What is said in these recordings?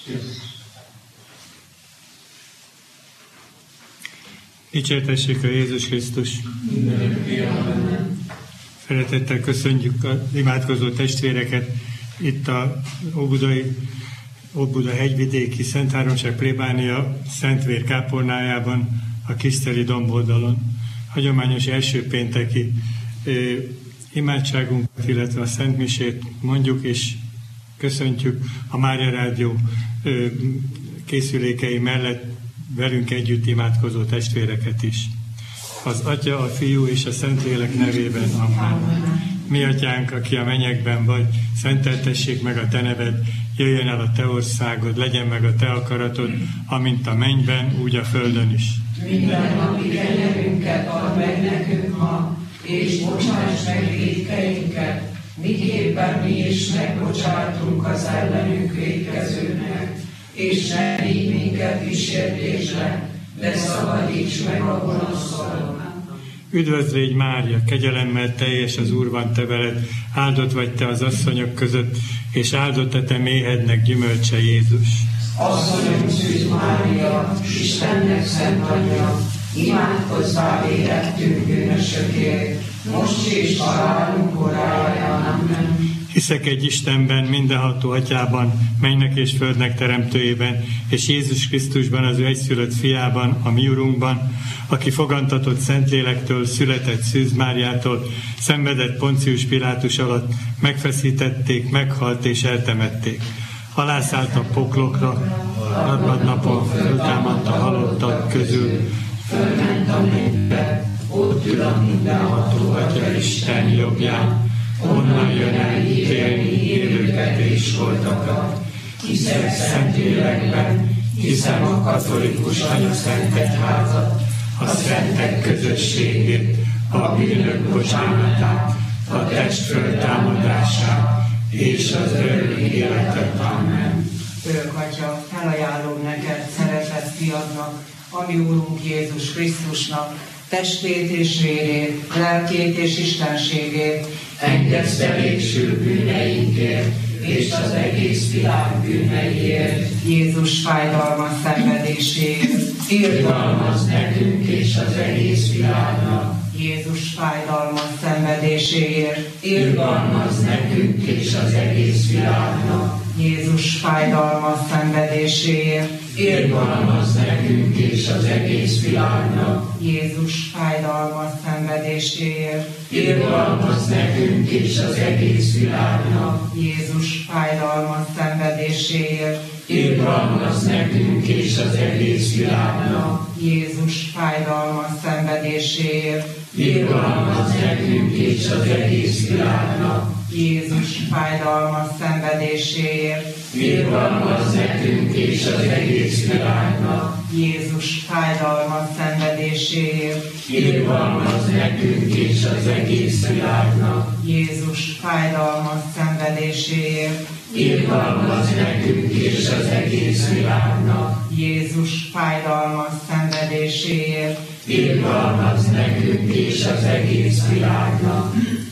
Dicsértessék a Jézus Krisztus! Szeretettel köszönjük az imádkozó testvéreket itt a Óbuda hegyvidéki Szent Háromság plébánia Szentvér kápolnájában, a Kiszteli domboldalon. Hagyományos első pénteki imádságunkat, illetve a Szent Misét mondjuk, és köszöntjük a Mária Rádió készülékei mellett velünk együtt imádkozó testvéreket is. Az Atya, a Fiú és a Szentlélek nevében. Amen. Mi Atyánk, aki a mennyekben vagy, szenteltessék meg a Te neved, jöjjön el a Te országod, legyen meg a Te akaratod, amint a mennyben, úgy a földön is. Minden napi kenyerünket add meg nekünk ma, és bocsáss meg vétkeinket, miképpen mi is megbocsátunk az ellenünk vétkezőnek, és ne vigy minket kísértésre, de szabadíts meg a gonosztól. Üdvözl légy, Mária, kegyelemmel teljes, az Úr van te veled, áldott vagy te az asszonyok között, és áldott a te méhednek gyümölcse, Jézus. Asszonyom Szűz Mária, Istennek szent anyja, imádkozzál érettünk bűnösökért, most és halálunk óráján. Amen. Hiszek egy Istenben, mindenható Atyában, mennynek és földnek teremtőjében, és Jézus Krisztusban, az ő egyszülött fiában, a mi Urunkban, aki fogantatott Szentlélektől, született Szűz Máriától, szenvedett Poncius Pilátus alatt, megfeszítették, meghalt és eltemették. Alászállt a poklokra, harmadnapon föltámadt a halottak közül, fölment a mennybe, ott ül a mindenható Atya Isten jobbján, onnan jön el ítélni élőket és holtakat. Hiszek Szentlélekben, hiszem a katolikus anyaszent egyházat, a szentek közösségét, a bűnök bocsánatát, a test föltámadását és az örök életet. Amen. Örök Atya, felajánlom neked szeretett fiadnak, a mi Úrunk Jézus Krisztusnak, testét és vérét, lelkét és istenségét, engedsz el végső bűneinkért, és az egész világ bűneiért. Jézus fájdalmas szenvedéséért, irgalmazz nekünk és az egész világnak. Jézus fájdalmas szenvedéséért, irgalmazz nekünk és az egész világnak. Jézus fájdalmas szenvedéséért, irgalmazz nekünk és az egész világnak. Jézus fájdalmas szenvedéséért, irgalmazz nekünk és az egész világnak. Jézus fájdalmas szenvedéséért, irgalmazz nekünk és az egész világnak. Jézus fájdalmas szenvedéséért, irgalmazz nekünk és az egész világnak. Jézus fájdalmas szenvedéséért, irgalmazz nekünk és az egész világnak. Jézus fájdalmas szenvedéséért, irgalmazz nekünk és az egész világnak. Jézus fájdalmas szenvedéséért, irgalmazz nekünk és az egész világnak. Jézus fájdalmas szenvedéséért, irgalmazz nekünk és az egész világnak.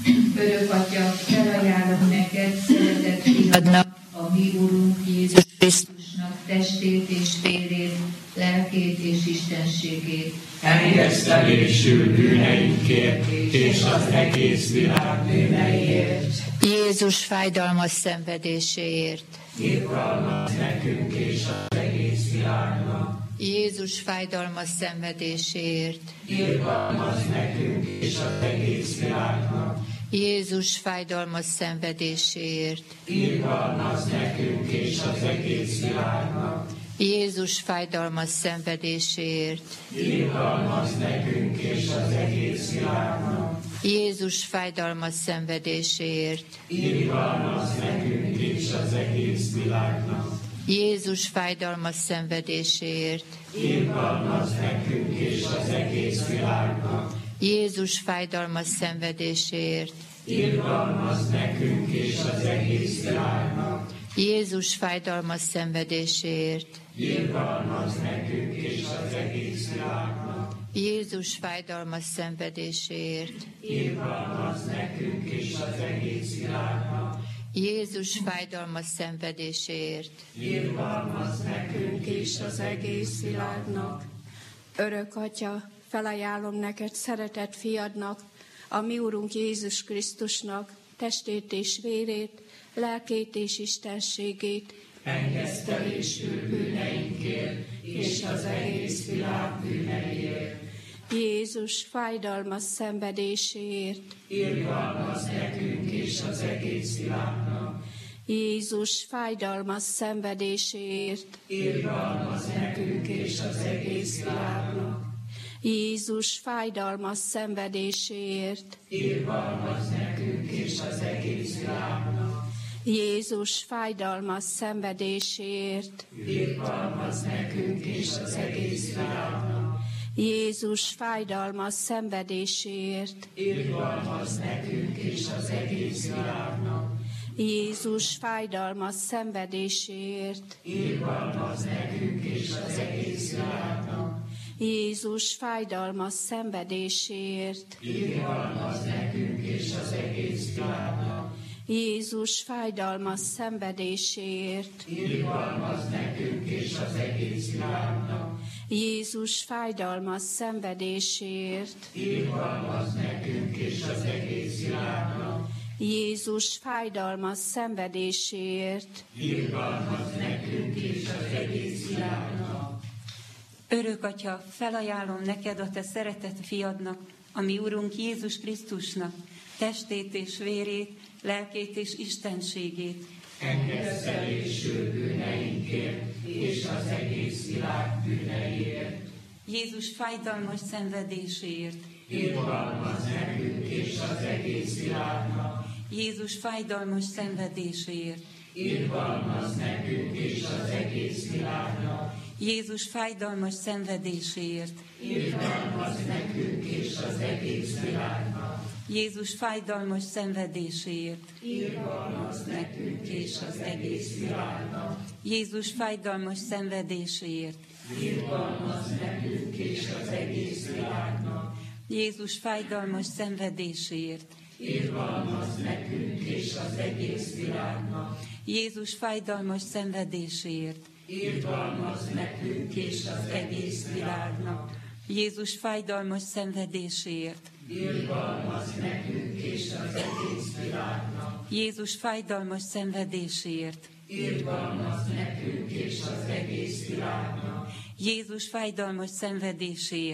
Örök Atya, felajánlom neked szeretett fiadnak, a mi Úrunk Jézus Krisztusnak testét és vérét, lelkét és istenségét. Engedsz el végső bűneinkért, és az egész világ bűneiért. Jézus fájdalmas szenvedéséért. Irgalmazz nekünk és az egész világnak. Jézus fájdalmas szenvedéséért. Irgalmazz nekünk és az egész világnak. Jézus fájdalmas szenvedéséért. Irgalmazz nekünk és az egész világnak. Jézus fájdalmas szenvedéséért. Irgalmazz nekünk és az egész világnak. Jézus fájdalmas szenvedéséért. Irgalmazz nekünk és az egész világnak. Jézus fájdalmas szenvedéséért. Irgalmazz nekünk és az egész világnak. Jézus fájdalmas szenvedéséért. Irgalmazz nekünk és az egész világnak. Jézus fájdalmas szenvedéséért. Irgalmazz nekünk és az egész világnak. Jézus fájdalmas szenvedéséért. Irgalmazz nekünk és az egész világnak. Jézus fájdalmas szenvedéséért. Irgalmazz nekünk és az egész világnak. Örök Atya, felajánlom neked szeretett fiadnak, a mi Urunk Jézus Krisztusnak testét és vérét, lelkét és istenségét, Engesztelésül bűneinkért és az egész világ bűneiért. Jézus fájdalmas szenvedéséért, Irgalmazz nekünk és az egész világnak. Jézus fájdalmas szenvedéséért, Irgalmazz nekünk és az egész világnak. Jézus fájdalmas szenvedéséért, Irgalmazz nekünk és az egész világnak. Jézus fájdalmas szenvedéséért, Irgalmazz nekünk és az egész világnak. Jézus fájdalmas szenvedéséért, Irgalmazz nekünk és az egész világnak. Jézus fájdalmas szenvedéséért, Irgalmazz nekünk és az egész világnak. Jézus fájdalmas szenvedéséért, Irgalmazz nekünk és az egész világnak. Jézus fájdalmas szenvedéséért, Irgalmazz nekünk és az egész világnak. Jézus fájdalmas szenvedéséért, Irgalmazz nekünk és az egész világnak. Jézus fájdalmas szenvedéséért, Irgalmazz nekünk és az egész világnak. Örök Atya, felajánlom neked a te szeretett fiadnak, a mi Urunk Jézus Krisztusnak, testét és vérét, lelkét és istenségét. Engesztelésül bűneinkért és az egész világ bűneiért. Jézus fájdalmas szenvedéséért. Irgalmazz nekünk és az egész világnak. Jézus fájdalmas szenvedéséért. Irgalmazz nekünk és az egész világnak. Jézus fájdalmas szenvedéséért. Irgalmazz nekünk és az egész világnak. Jézus fájdalmas szenvedéséért. Irgalmazz nekünk és az egész világnak. Jézus fájdalmas szenvedéséért. Irgalmazz nekünk és az egész világnak. Jézus fájdalmas szenvedéséért. Irgalmazz nekünk és az egész világnak. Jézus fájdalmas szenvedéséért. Irgalmazz nekünk és az egész világnak. Jézus fájdalmas szenvedéséért. Irgalmazz nekünk és az egész világnak. Jézus fájdalmas szenvedéséért. Irgalmazz nekünk és az egész világnak. Jézus fájdalmas szenvedéséért.